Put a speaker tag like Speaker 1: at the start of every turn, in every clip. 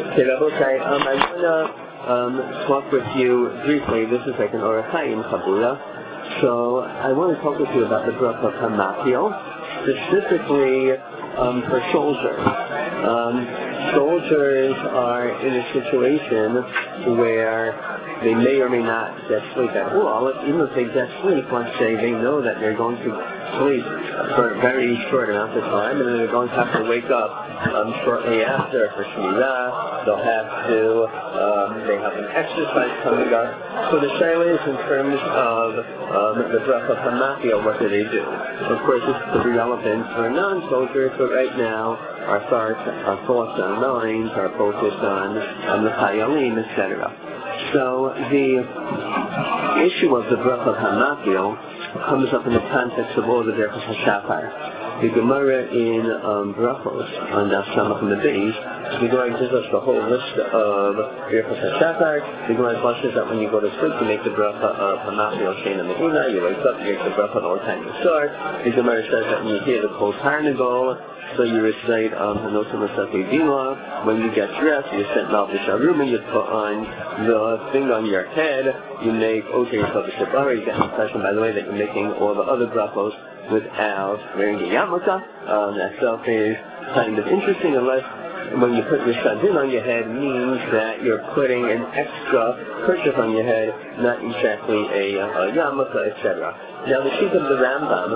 Speaker 1: Okay, Rabotai, I want to talk with you briefly. This is like an Orach Chaim Chabura. So I want to talk with you about the bracha of Hamakil, specifically for soldiers. Soldiers are in a situation where they may or may not get sleep at all. Even if they get sleep, let's say they know that they're going to sleep for a very short amount of time, and then they're going to have to wake up shortly after for Shmira. They'll have to, they have an exercise coming up. So the shaila is in terms of the bracha of Hamakil, what do they do? Of course, this is relevant for non-soldiers, but right now our thoughts, our minds are focused on the Chayalim, etc. So the issue of the bracha of Hamakil comes up in the context of all the Berachos HaShachar. The Gemara in Brachos on Daf Samach and the Beis, the Gemara gives us the whole list of Berachos HaShachar. The Gemara says that when you go to sleep, you make the bracha of Hamakil Sheina Medina. You wake up, you make the bracha all the time you start. The Gemara says that when you hear the Kol Tarnagol, so you recite Hanosim Asati Dima. When you get dressed, you set Malvish Aruma, you put on the thing on your head, you make Oter Yisrael B'Shabara. You get the impression, by the way, that you're making all the other brachos without wearing the yarmulke. That self is kind of interesting, unless when you put your shadin on your head means that you're putting an extra kerchief on your head, not exactly a yarmulke, etc. Now the sheet of the Rambam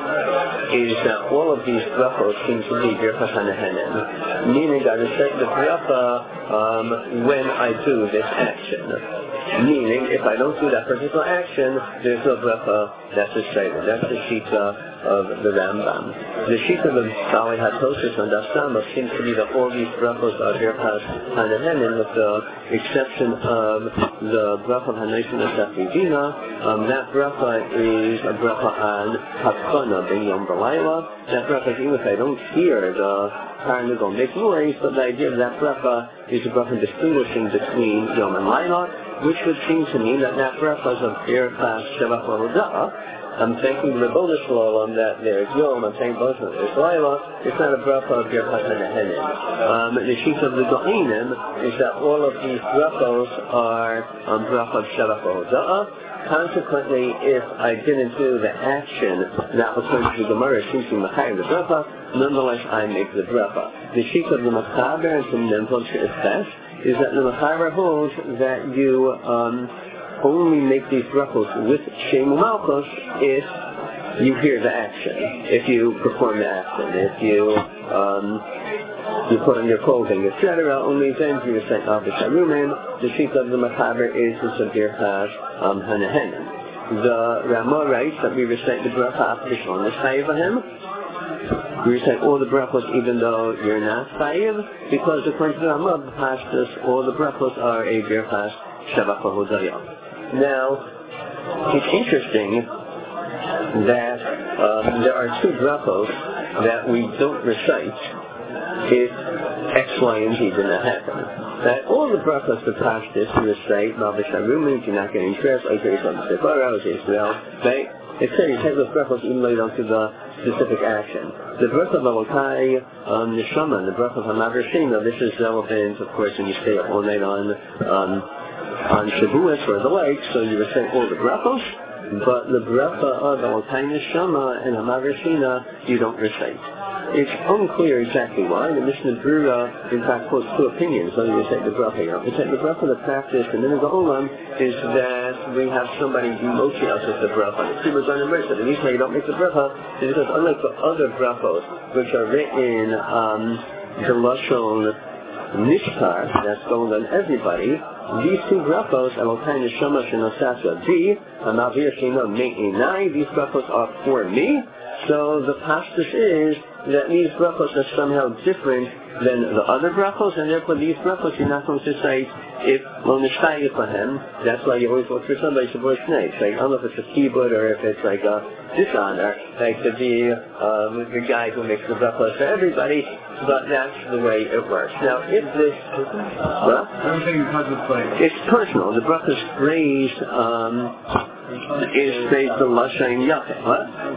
Speaker 1: is that all of these brachos seem to be Birchas Hanahanan, meaning I recite the bracha when I do this action. Meaning, if I don't do that particular action, there's no bracha that's a shayla. That's the shita of the Rambam. The shita of the Bali Hatosis on Daf Samach seems to be that all these brachos are Birchas Hanahanan, with the exception of the bracha of Hanosim Asati Dina. That bracha is a bracha on Hakana ben Yom B'Layla. That bracha, even if I don't hear the Tarnagol make noise, but the idea of that bracha is a bracha distinguishing between Yom and Layla, which would seem to mean that that bracha is of Birchas Shevach L'Hoda'ah. I'm thanking the Rebbeinu Shalom that there's Yom, I'm thanking both of there's Layla. It's not a bracha of Birchas Hanahanan. The sheet of the Go'inim is that all of these brachos are bracha of Shevach L'Hoda'ah. Consequently, if I didn't do the action that was going to the Gemara seems to be Machayim the bracha, nonetheless I make the bracha. The sheet of the Machaber and some Nemplot is best is that the Machaber holds that you only make these brachos with Shem U'Malchus if you hear the action, if you perform the action, if you put on your clothing, etc. Only then do you recite Malvish Arumin. The sheet of the Machaber is a Birchas Hanahanan. The Ramah writes that we recite the bracha Afdishon L'Chayavahim. We recite all the brachos even though you're not chayiv, because according to the Ramah Pashtus, all the brachos are a Birchas Shevach L'Hoda'ah. Now, it's interesting that there are two brachos that we don't recite if X, Y, and Z did not happen. That all the brachos for Pashtus you recite, Malvish Arumin, if you're not getting dressed, Oter Yisrael B'Shabara, Israel, right? Etc. You take those brachos even though you don't do the specific action. The bracha of Alokai Neshama, the bracha of Hamaver Sheina, this is relevant, of course, when you stay up all night on Shavuos or the like, so you recite all the brachos, but the bracha of Alokai Neshama and Hamaver Sheina you don't recite. It's unclear exactly why. The Mishnah Brura, in fact, quotes two opinions whether you recite the bracha or not. The bracha, the practice, and then the Olam is that we have somebody demote us with the bracha. The Tzibur Zayin Mersa, the reason why you don't make the bracha is because unlike the other brachos, which are written the Lashon Nishkar, that's going on everybody, these two brachos, Elokai Neshama Shenosasa Bi, Amavir Shino Me'inai, these brachos are for me. So the pashtus is that these brachos are somehow different than the other brachos, and therefore these brachos you're not going to say if lo nishtayu fahem. That's why you always look for somebody to voice snakes. Like, I don't know if it's a kibud or if it's like a dishonor, like to be the guy who makes the brachos for everybody, but that's the way it works. Now, if this... What? It's personal. The brachos phrase is phrased the Lashon Yachid. What?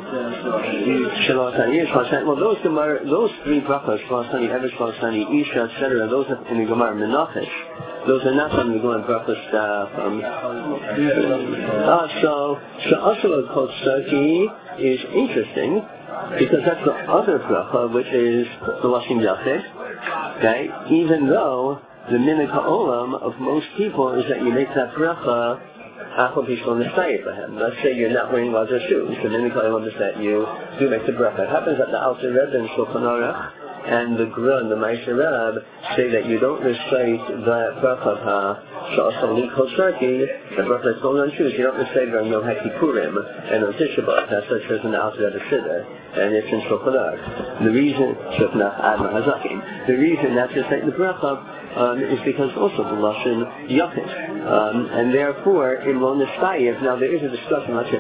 Speaker 1: Well, those three brachas, Shalosani, Ever Shalosani, Isha, etc., those are in the Gemara Menachos. Those are not from the Gemara Brachas stuff. So Asala Kol Sarki is interesting because that's the other bracha, which is the Lashon Yachid. Okay, even though the minhag ha'olam of most people is that you make that bracha after people for him. Let's say you're not wearing leather shoes. The minhag ha'olam is that you do make the bracha. It happens that the Alter Rebbe and Shulchan Aruch and the Gra and the Ma'aser Reb say that you don't recite the bracha of Sha'asal Kol Sarki, the bracha that's going on shoes. You don't recite it on Yom HaKippurim and on Tisha B'Av. That's such as in the Alter Rebbe Siddur, and it's in Shulchan Aruch. The reason not to recite the bracha is because also the Lashon Yachid. And therefore, in Lo Nistayev, now there is a discussion, let's say,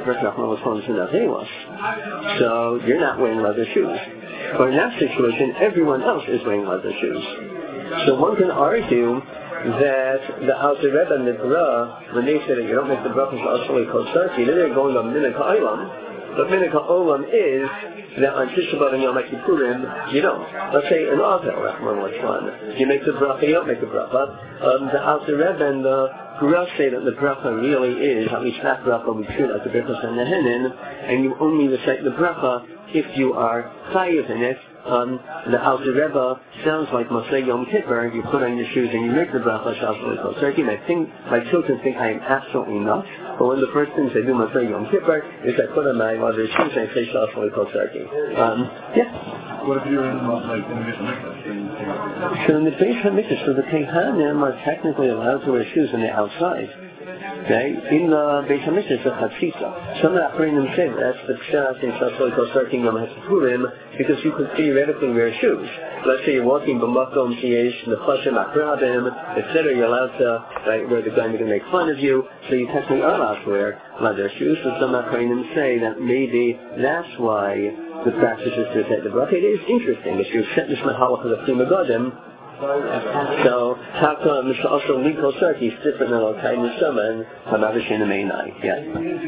Speaker 1: so you're not wearing leather shoes. But in that situation, everyone else is wearing leather shoes. So one can argue that the Alter Rebbe and the Gra, when they say that you don't make the brachas Asali Kol Sarki, then they're going on minhag ha'olam. But minhag ha'olam is that on Tisha B'Av and Yom HaKippurim, you don't. Let's say in Avel, Rahman Lachlan, you make the bracha, you don't make the bracha. The Alter Rebbe and the Gra say that the bracha really is, at least that bracha we treat like the Birchos HaNehenin, and you only recite the bracha if you are chayiv in it. The Alter Rebbe sounds like Mosei Yom Kippur. You put on your shoes and you make the bracha Sha'asal Kol Sarki. My children think I am absolutely nuts. But one of the first things I do Mosei Yom Kippur is I put on my leather shoes and I say Sha'asal Kol Sarki.
Speaker 2: What if you're in the Beis HaMikdash?
Speaker 1: So in the Beis HaMikdash, so the Kehanim are technically allowed to wear shoes when they're outside. Okay, in the Beis HaMikdash, the Chatzitza. Some of the Achronim say that's the Pshat in Sha'asal Kol Sarki Yom HaKippurim because you could theoretically wear shoes. Let's say you're walking b'makom sheyesh nefashim akrabim, etc. You're allowed to where the guy is going to make fun of you, so you technically are allowed to wear leather shoes. So some Achronim say that maybe that's why the practice is to take the bracha. It is interesting if you set this mahalach of the Pri Megadim. So how come Mr. Also Kol Sarki is different than Al-Kai Neshama and Hamavishin Ameinai? Yes.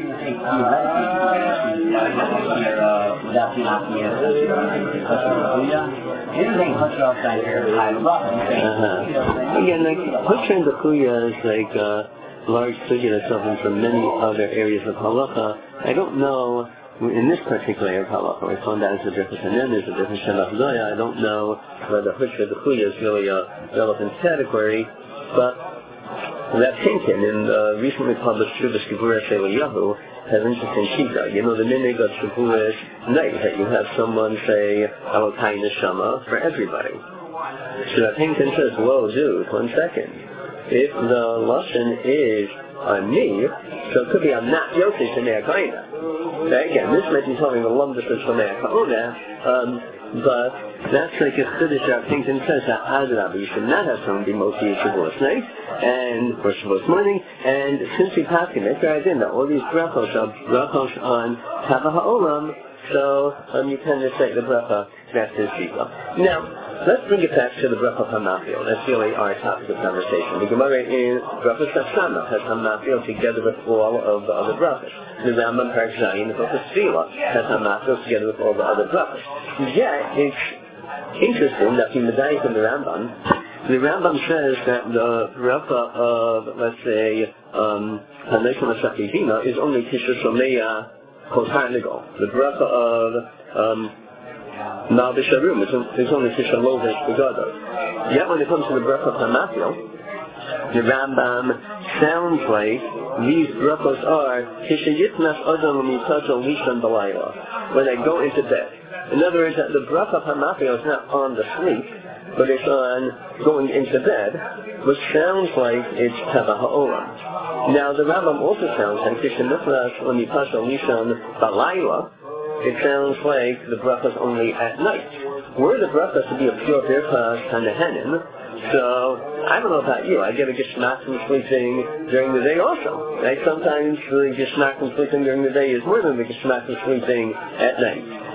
Speaker 1: Again, like Hutra and Bekuya is like a large sugya that's open from many other areas of halacha. I don't know. In this particular area of halacha, we found out there's a difference, and then there's a difference in Avdoya. I don't know whether Hutra Bekuya is really a relevant category, but that Pinkin in the recently published Shuvas Gevuras Eliyahu has interesting shita. You know, the minhag of Shavuos night that you have someone say Elokai Neshama for everybody. So that Pinkin says, whoa, dude, 1 second. If the lashon is on me, so it could be I'm not Yosi Shnei Akaina. Okay, again, this might be something the lumdus of Shnei Akaona, but that's like a chiddush that Pinkin says that Adrabah, you should not have someone be Moti Shavuos night, and for Shavuos morning, and since we passed him, it's right in that all these brachos are brachos on Tava Ha'olam, so you can recite the bracha, that's his shita. Now, let's bring it back to the bracha of Hamafil. That's really our topic of conversation. The Gemara in Brachas Hashanah has Hamafil together with all of the other brachas. The Rambam Parak Zayin, the Brachas Tefillah, has Hamafil together with all the other brachas. Yet, it's interesting that in the Medayik of the Rambam says that the bracha of, let's say, Haneshama Shakivina is only Tisha Shomeya Kol Tarnigal. The bracha of Mal B'Sharum is only Tisha Lovesh B'Gadol. Yet when it comes to the bracha of Hamafil, the Rambam sounds like these brachos are Tisha Yitnas Adam L'Mitzato Lishon B'Layla, when they go into bed. In other words, that the bracha of Hamafil is not on the sleep, but it's on going into bed, which sounds like it's Tava Ha'olam. Now the Rambam also sounds like Tisha Yitnas L'Mitzato Lishon B'Layla. It sounds like the bracha is only at night. Were the bracha to be a pure Birchas HaNehenin, so I don't know about you, I get a geschmack from sleeping during the day also. Right? Sometimes the geschmack from sleeping during the day is more than the geschmack from sleeping at night.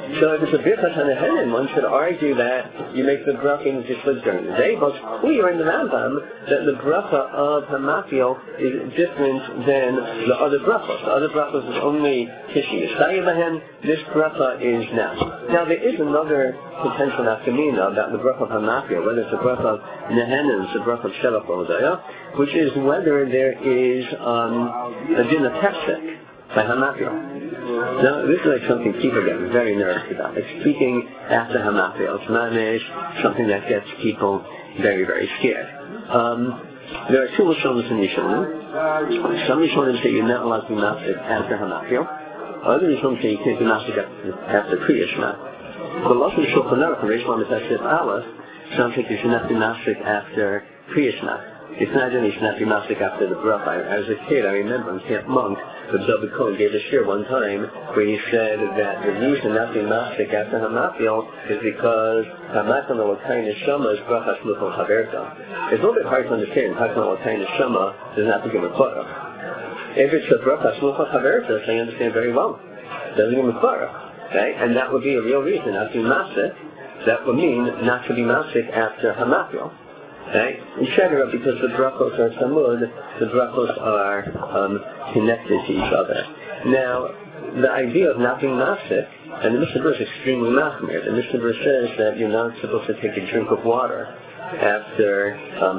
Speaker 1: So if it's a birchas hanehenen, one should argue that you make the bracha in Zishlik during the day, but it's clear in the Rambam that the bracha of Hamafil is different than the other brachos. The other brachos is only Tishi Yishtaya Bahen. This bracha is now. Now there is another potential nafkamina about the bracha of Hamafil, whether it's a bracha of Nehenen, it's a bracha of Shelach or Hodaya, which is whether there is a din of Hefsek by Hamafil. Now, this is like something people get very nervous about. Like speaking after Hamafil, it's mamish, something that gets people very, very scared. There are two Lashonos in Yishonim. Some Yishonim say you're not allowed to be mafsik after Hamafil. Other Yishonim say you can't be mafsik after Kriya Shema. The Lashon Shulchan Aruch, Reish Lamed Tesef Aleph, sounds like you should not be mafsik after Kriya Shema. It's not only you should not be mafsik after the bracha. As a kid, I remember in Camp Monk, the David Cohen gave a shir one time where he said that the reason not to be mafsik after Hamafil is because Hamatan Elokai Neshama is bracha shluchon chaverta. It's a little bit hard to understand. Hamatan Elokai Neshama does not give a bracha. If it's a bracha shluchon chaverta, I understand very well. It doesn't give a bracha. Okay? And that would be a real reason not to be mafsik. That would mean not to be mafsik after Hamafil. Okay? Etc. Because the brachos are samud, the brachos are connected to each other. Now, the idea of not being mafsik, and the Mishnah Berurah is extremely machmir. The Mishnah Berurah says that you're not supposed to take a drink of water after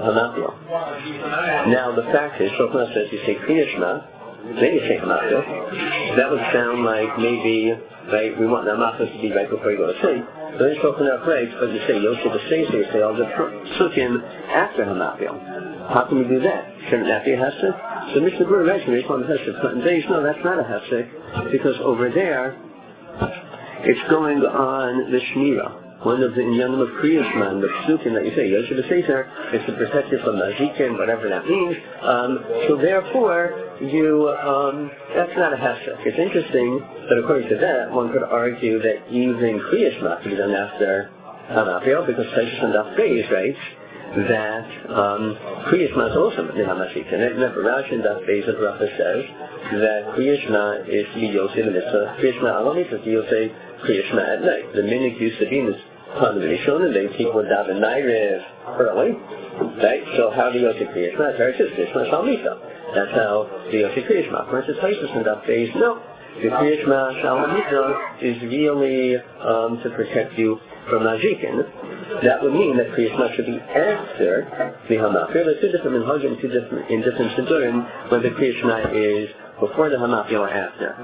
Speaker 1: Hamafil. Now, the fact is, Shulchan says you say Kriya Shema, then you say Hamafil. That would sound like maybe, right, we want the Hamafil to be right before you go to sleep. So then Shulchan Aruch writes, but you say Yosef B'Seis, you say all the psukim after Hamafil. How can we do that? Shouldn't that be a hefsek? So Mishnah Berurah writes, Reish Lamed Tesef days. No, that's not a hefsek, because over there it's going on the Shmira. One of the inyanim of Kriya Shema, the psukim that you say, Yosef B'Seis, is to protect you from mazikin, whatever that means. So therefore, that's not a hefsek. It's interesting that according to that, one could argue that even Kriya Shema could be done after Hamafil, because Taisus and Daf Beis writes that Kriya Shema is also the Hamazik. And remember, Rashi and Daf Beis of Rafa says that Kriya Shema is to be Yosef and Mitzvah. Kriya Shema Alami says you'll say Kriya Shema at night. The minig used to be in this condemnation, and then people would daven Nairev early. Right? So how do you say Kriya Shema? It's very just Kriya Shema Shalmita. That's how the Yosef Kriya Shema. For instance, Taisus and Daf Beis, no. The Kriya Shema Shalmita is really to protect you from Nazikin. That would mean that Kriya Shema should be after the Hamafil. There's two different minhagim, in different siddurim, whether Kriya Shema is before the Hamafil or after.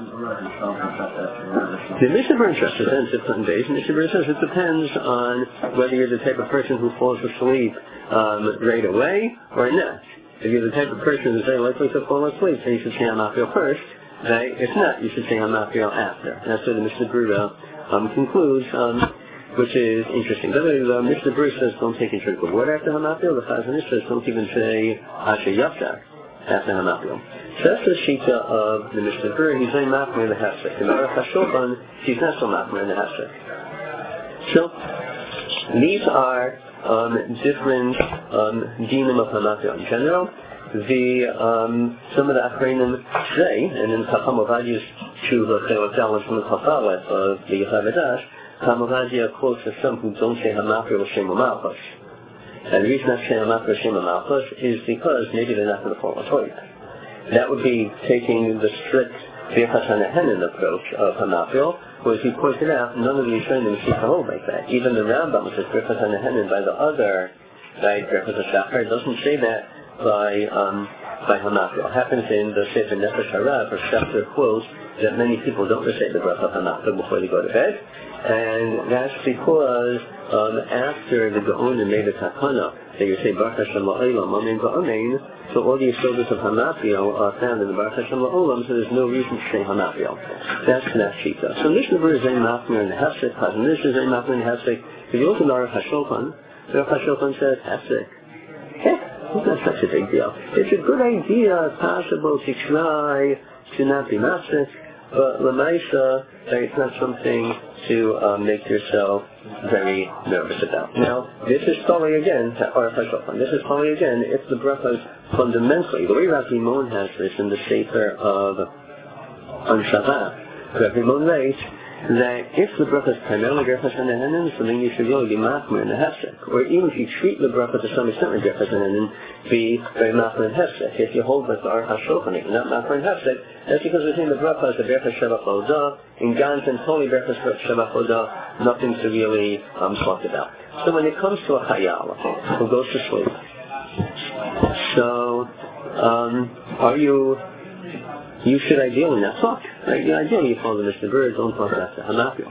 Speaker 1: The Mishnah Berurah says it depends days. Mishnah Berurah says it depends on whether you're the type of person who falls asleep right away or not. If you're the type of person who's very likely to fall asleep, then you should say Hamafil first. Right? If not, you should say Hamafil after. And that's what the Mishnah Berurah concludes, which is interesting. The Mishnah Berurah says don't take a drink of water after Hamafil. The Chazon Ish says don't even say Asher Yaftar after Hamafil. So that's the shita of the Mishnah Berurah. He's very machmir in the hefsek. In the Aruch HaShulchan, he's not so machmir in the hefsek. So these are different dinim of Hamafil in general. Some of the Achreinim say, and in Chacham Ovadia's Tshuva Chelik Daled from the Chafalef of the Yochai V'dash, Chacham Ovadia quotes as some who don't say Hamafil L'Shem Malchus. And the reason not saying Hamafil L'Shem Malchus is because maybe they're not going to fall asleep. That would be taking the strict Birchas HaNehenen approach of Hamafil, whereas he pointed out, none of the Yisraelim seem to hold like that. Even the Rambam says Birchas HaNehenen by the other, by Birchas HaShachar, doesn't say that by Hamafil. It happens in the Sefer Nefesh Harav, or Shachar quotes that many people don't recite the bracha of Hamafil before they go to bed, and that's because after the Gaonim made a takana that you say Baruch Hashem La'olam, Amen V'Amen, so all the yesodot of Hamafil are found in the Baruch Hashem La'olam, so there's no reason to say Hamafil. That's not shita. So Mishnah Berurah is a machmir in the hefsek, Chazon Ish is a machmir in the hefsek. If you look at the Aruch HaShulchan, the Aruch HaShulchan says hefsek. It's not such a big deal. It's a good idea, it's possible to try to not be mafsik, but l'maisa, it's not something to make yourself very nervous about. Now, this is probably again, or this is probably again, if the bracha is fundamentally, the way Rav Rimon has this in the Sefer of Anshavah, Rav Rimon writes that if the bracha is primarily Berachas Hanehenin, so then you should really be machmir in the hefsek. Or even if you treat the bracha to some extent like Berachas Hanehenin, be very machmir in hefsek. If you hold with our hashulchan, not machmir in hefsek, that's because we're saying the bracha is the Berachas Shabbat Odah, in Gans and totally Berachas Shabbat Odah, nothing to really talk about. So when it comes to a chayal who goes to sleep, so you should ideally not talk. Right? Ideally you follow the Mishnah Berurah, don't talk about the Hamapil.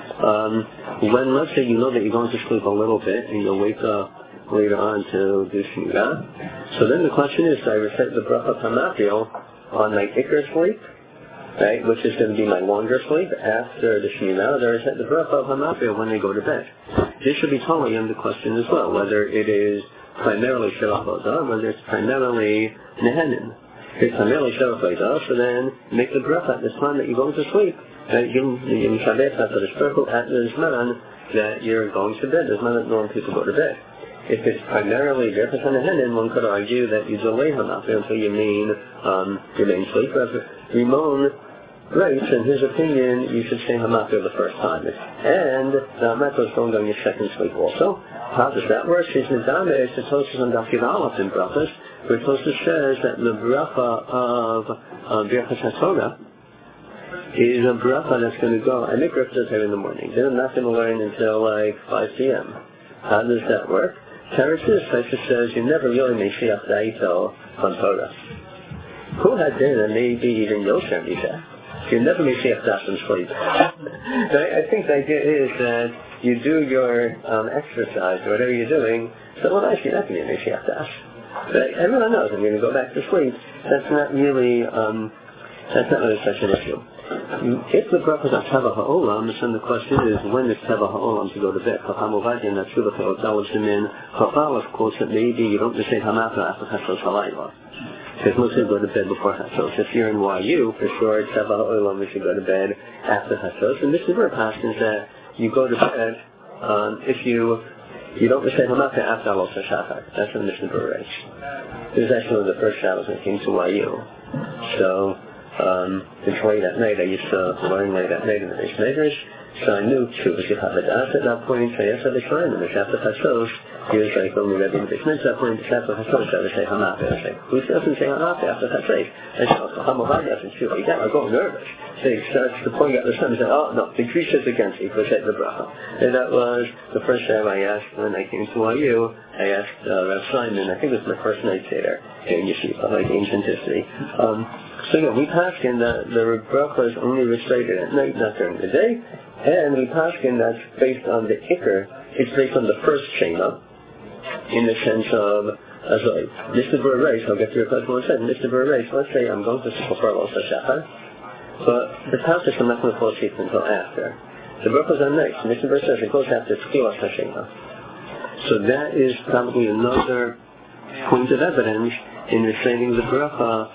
Speaker 1: When, let's say, you know that you're going to sleep a little bit and you'll wake up later on to do Shmira, so then the question is, do I recite the bracha of Hamapil on my Iker sleep, right, which is going to be my longer sleep after the Shmira, or do I recite the bracha of Hamapil when I go to bed? This should be totally in the question as well, whether it is primarily Shabbat Odah, whether it's primarily Nehenin. If it's primarily Shabbat Odah, so then make the bracha at the time that you're going to sleep. You Shabbat at the Zman that you're going to bed, the Zman that normal people go to bed. If it's primarily Berachas Hanehenin, one could argue that you delay Hamapil until you remain sleep. Ramon writes, in his opinion, you should say Hamapil the first time. And the Hamapil is going on your second sleep also. How does that work? She's Nidame, it's the Tosfos on Daf Yud Aleph in Brachas, where Tosfos says that the bracha of Berachas HaTorah is a bracha that's going to go, I make Berachas HaTorah in the morning. Then I'm not going to learn until like 5 p.m. How does that work? Teretz says you never really make Shiach Da'ito on Torah. Who had dinner, maybe even Yosher Misha? You never make Shiach Das and sleep. I think the idea is that you do your exercise, or whatever you're doing, so well, actually not going to make Shiach Das. But everyone knows I'm going to go back to sleep. That's not really such an issue. If the bracha is on Teva Ha'olam, then the question is, when is Teva Ha'olam to go to bed? Chacham Ovadia, Natshuva Te'otzal Shemin, Chachal, of course, that maybe you don't just say Hamapil after Chashos Halayla. Because most people go to bed before Chashos. If you're in YU, for sure, Teva Ha'olam, we should go to bed after Chashos. And Mishnah Berurah passes that you go to bed if you don't recite Hamapil after Alot HaShachar. That's what Mishnah Berurah writes. This is actually one of the first shadows when I came to YU. So, it's late at night. I used to learn late at night in the Beis Medrash, so I knew Shuvas Yechavedas at that point. So yes, I was trying, and the Shafta Chashos, he was like only read in the Beis Medrash at that point. The Shafta Chashos, I would say Hamapil. I was like, who doesn't say Hamapil after Chashos? I said, oh, Hamavadia doesn't feel like that. I got nervous. So he starts to point out the sun and said, oh no, the Greek says against it, recite the bracha. And that was the first time I asked when I came to YU. I asked Rav Simon, I think it was my first night there in Yeshiva, like ancient history. So yeah, we paskin that the bracha is only recited at night, not during the day, and we paskin that's based on the Iker. It's based on the first Shema, in the sense of, Mishnah Berurah writes, I'll get to your question in a second, Mishnah Berurah writes, let's say I'm going to sleep for Alot HaShachar, but the passage I'm not going to fall asleep until after. The bracha is on night. Mishnah Berurah says it goes after Tchilas HaShema. So that is probably another point of evidence in reciting the bracha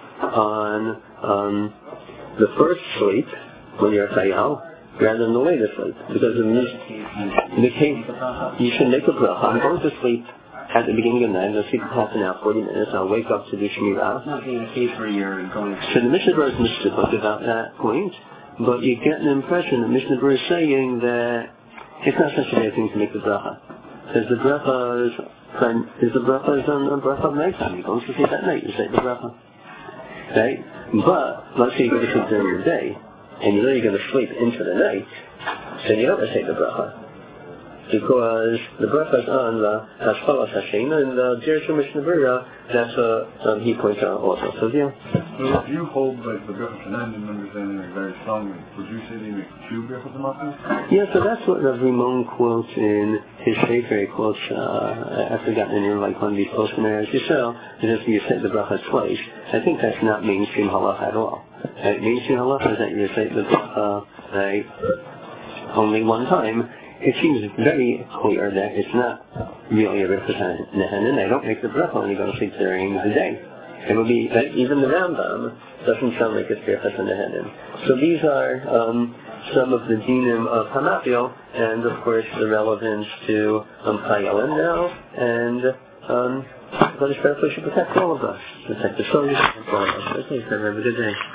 Speaker 1: on the first sleep, when you're chayal, rather than the later sleep. Because in the case, you should make a bracha. I'm going to sleep at the beginning of the night. I'll sleep for half an hour, 40 minutes. I'll wake up to do Shmira.
Speaker 3: It's not being a case where you're going to...
Speaker 1: So the Mishnah Berurah is mitzvah about that point, but you get an impression that Mishnah Berurah is saying that it's not such a bad thing to make the bracha. Because the bracha is on a bracha of nighttime. You're going to sleep at night, you say the bracha. Right? But, let's say you're going to sleep during the day, and you know you're going to sleep into the night, so you don't recite the bracha. Because the bracha is on the Hashpalas Hashema, and the Jerusalem Mishnah Berurah, that's what he points out also. So, yeah.
Speaker 2: So if you hold like the Berachas Hanehenin understanding like, very strongly, would you say they make 2 Berachas Hamapil?
Speaker 1: Yeah, so that's what Rav Rimon quotes in his Sefer. He quotes, I forgot the name, like one of these post-marriage Yisrael, is if you say the bracha twice. I think that's not mainstream halacha at all. Mainstream halacha is that you recite the bracha only one time. It seems very clear that it's not really a Berachas Hanehenin. I don't make the bracha when you go to sleep during the day. It would be that even the Rambam doesn't sound like it's Berachas Hanehenin. So these are some of the dinim of Hamapil, and of course the relevance to Chayalim now, and God especially should protect all of us, protect the soldiers, and all of us. Okay, so have a good day.